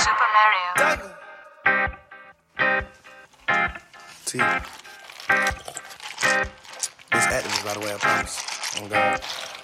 Super Mario. T. This activist, by the way, I promise. Oh, God.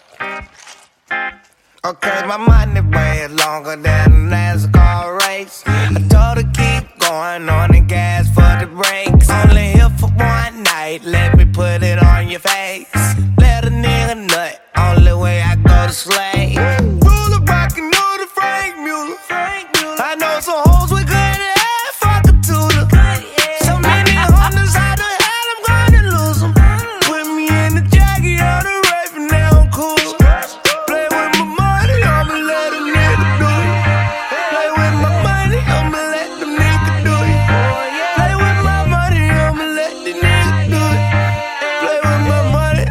Okay, my money way longer than a NASCAR race. I told her keep going on the gas for the brakes. Only here for one night, let me put it on your face. Let a nigga nut, only way I go to slay. Ruler rockin' know the Frank Mueller. I know some hoes with good head, fuck a tutor. So many hunters out the hell, I'm gonna lose them. Put me in the jacket, on the rape, and now I'm cool. Play with my money, I'ma let a nigga do it. Play with my money, I'ma let the nigga do it. Play with my money, I'ma let the nigga do it. Play with my money.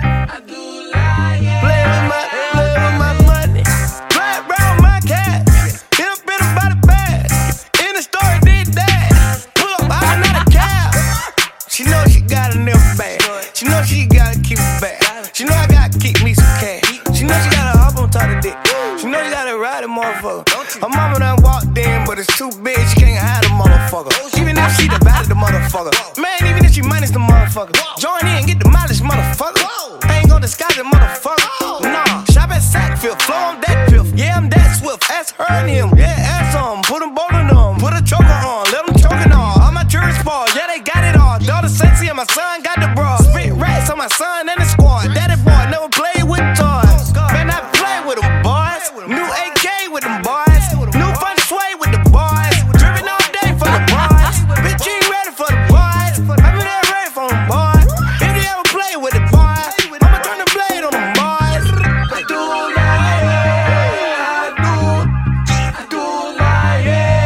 Play with my money. Play around my cat. Hit up in a body bag. In the store, did that. Pull up, I'm not a cab. She know she got a nigga bag. She know she gotta keep it back. She know I gotta keep me some cash. She know she gotta hop on top of dick. She know she gotta ride a motherfucker. Her mama done walked in, but it's too big, she can't hide the motherfucker. Even if she divided the motherfucker. Man, even if she minus the motherfucker. Join in, get the mileage, motherfucker. I ain't gon' disguise it, motherfucker. Nah, shop at Sackfield, flow on that piff. Yeah, I'm that swift, ask her and him. Yeah, ask them, put them both on them. Put a choker on, let them choke it all. All my jury's fall, yeah, they got it all. Daughter sexy and my son got the bra. Spit rats on my son and the squad. Daddy boy never played with toys. Man, I play with them boys. New AK with them boys. New fun sway with the boys. Driven all day for the boys. Bitch, you ain't ready for the boys. I'm in there ready for them boys. If you ever play with the boys, I'ma turn the blade on them boys. I do like it. I do like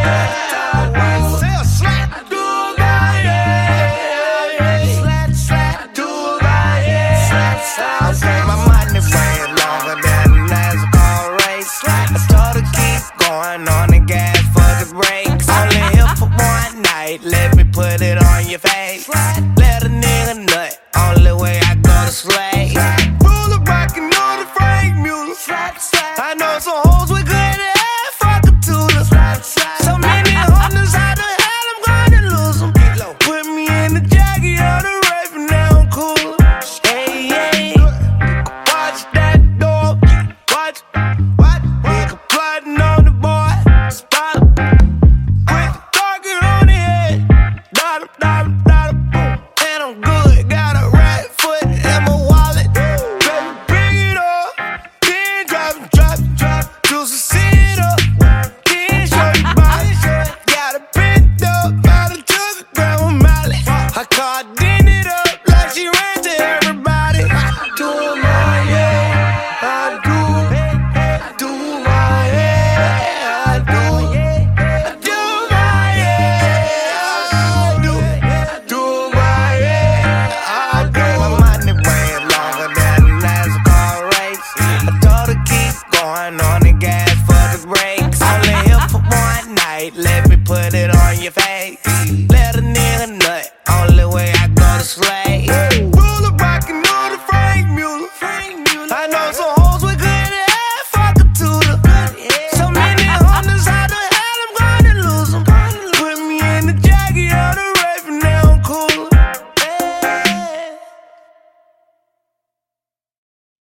it. Say a slap. I do like it. Slap, slap. I do like it. Slap, slap. Okay, my money way longer than a NASCAR race. I told her keep going on the gas for the brakes. Only here for one night, let me put it on your face.